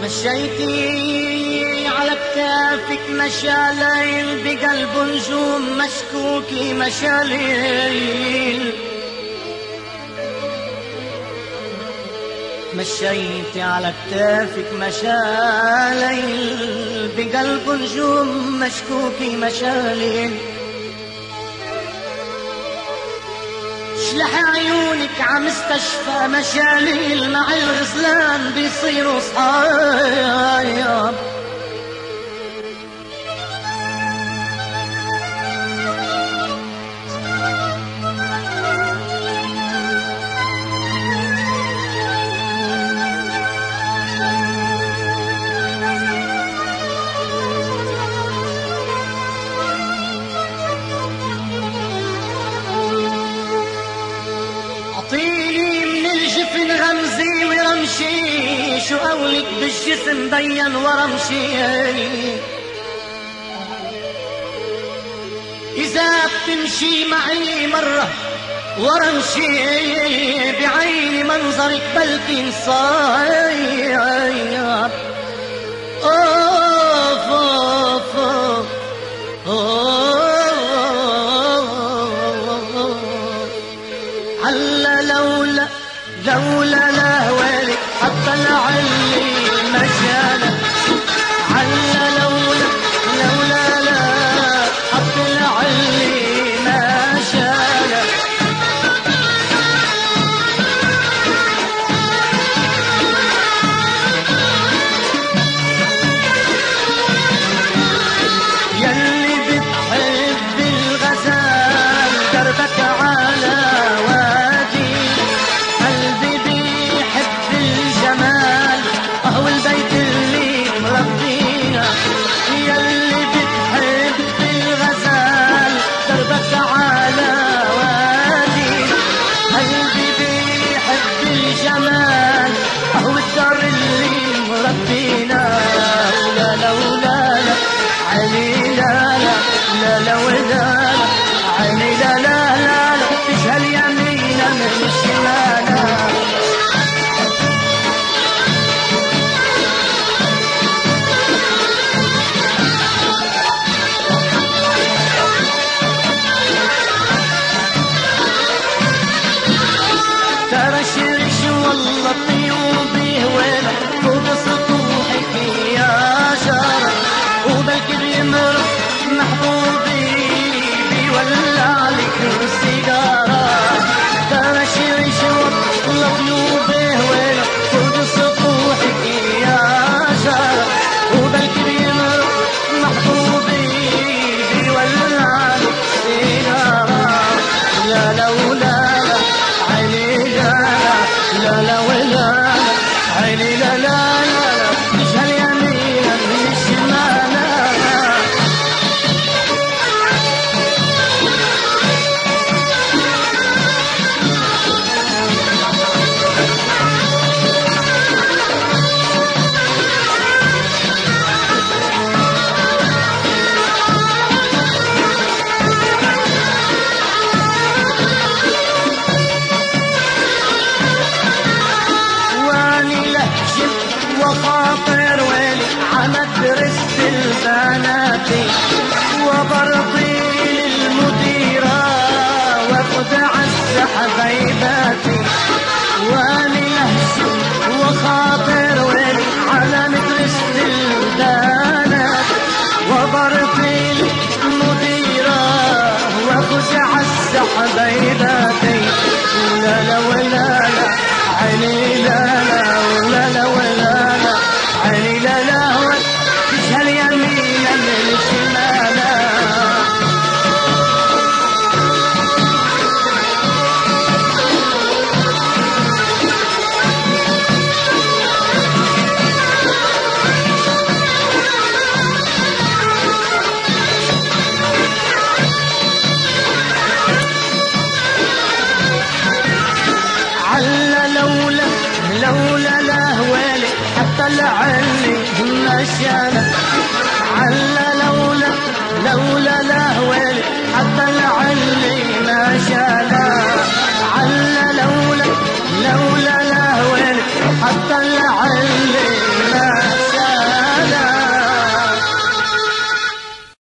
مشيتي على كتافك مشاليل بقلب نجوم مشكوكي مشاليل. مشيتي على كتافك مشاليل بقلب نجوم مشكوكي مشاليل. شلح عيونك عمستشفى مشاليل مع الغزلان بيصيروا صحايا. غمزي ورمشي شو قولك بالجسم بين ورمشي. إذا بتمشي معي مرة ورمشي بعيني منظرك بلكي نصايب. أوف أوف هلا لولا لهوالك حتى لعلي مشالك. علا لولا لا حتى لعلي مشالك. يلي بتحب الغزال دربك على وادي. قلبي بيحب الجمال اهو البيت اللي مربينا. يلي بتحب الغزال دربك على وادي. قلبي بيحب الجمال اهو الدار اللي مربينا. لا لولا لا علي لا لا لا لولا علي لا لا لا تجهل يمينا من شمالا. ترى شرش والله طيوبي هوانا فوق سطوحك يا جارة. وبلكي بيمرق محبوبي بيولع عليك السيجارة. ترى شرش والله طيوبي هوانا فوق سطوحك يا جارة. وبلكي بيمرق محبوبي بيولع عليك السيجارة. لا لولا عيني لا لا ولا عيني لا لا تجهل يمينا من شمالا. وخاطر ويلي عمدرسة البنات وبرضي للمديرة واخد عز حبايباتي. واني لهجة وخاطر ويلي على مدرسة البنات وبرضي للمديرة واخد عز حبايباتي. لا لا ولا لا عيني لا لا ولا لا ولا عيني لا لا تجهل يمينا من شمالا. علا لولا لهوالي حتى لعلي مشالك. علا لولا لهوالي حتى لعلي مشالك. علا لولا لهوالي حتى